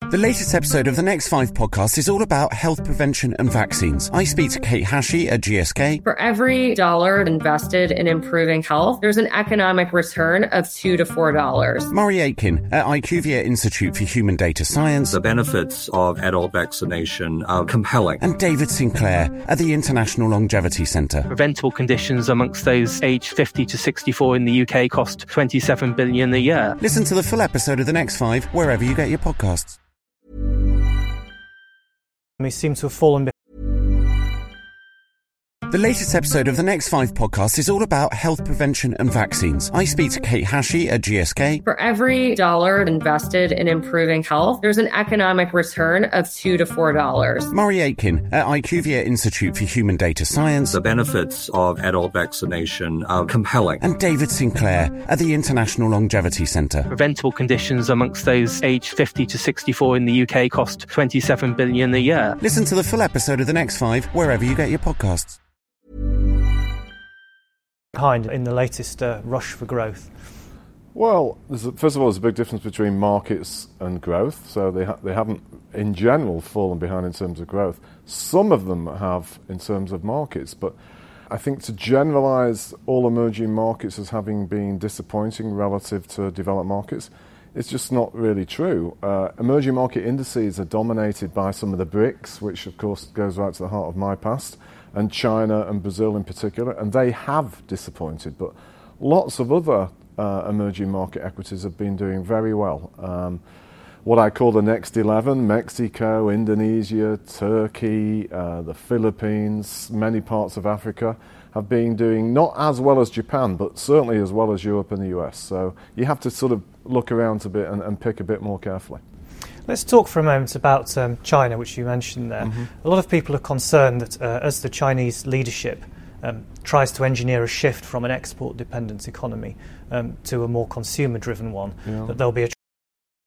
The latest episode of the Next 5 podcast is all about health prevention and vaccines. I speak to Kate Hashey at GSK. For every dollar invested in improving health, there's an economic return of $2 to $4. Murray Aitken at IQVIA Institute for Human Data Science. The benefits of adult vaccination are compelling. And David Sinclair at the International Longevity Centre. Preventable conditions amongst those aged 50 to 64 in the UK cost $27 billion a year. Listen to the full episode of the Next 5 wherever you get your podcasts. We seem to have fallen behind. The latest episode of the Next 5 podcast is all about health prevention and vaccines. I speak to Kate Hashey at GSK. For every dollar invested in improving health, there's an economic return of $2 to $4. Murray Aitken at IQVIA Institute for Human Data Science. The benefits of adult vaccination are compelling. And David Sinclair at the International Longevity Centre. Preventable conditions amongst those aged 50 to 64 in the UK cost $27 billion a year. Listen to the full episode of the Next 5 wherever you get your podcasts. Behind in the latest rush for growth? Well, first of all, there's a big difference between markets and growth. So they haven't, in general, fallen behind in terms of growth. Some of them have in terms of markets, but I think to generalise all emerging markets as having been disappointing relative to developed markets, it's just not really true. Emerging market indices are dominated by some of the BRICS, which of course goes right to the heart of my past, and China and Brazil in particular, and they have disappointed. But lots of other emerging market equities have been doing very well. What I call the Next 11, Mexico, Indonesia, Turkey, the Philippines, many parts of Africa, have been doing not as well as Japan, but certainly as well as Europe and the US. So you have to sort of look around a bit and pick a bit more carefully. Let's talk for a moment about China, which you mentioned there. Mm-hmm. A lot of people are concerned that as the Chinese leadership tries to engineer a shift from an export-dependent economy to a more consumer-driven one, that there'll be a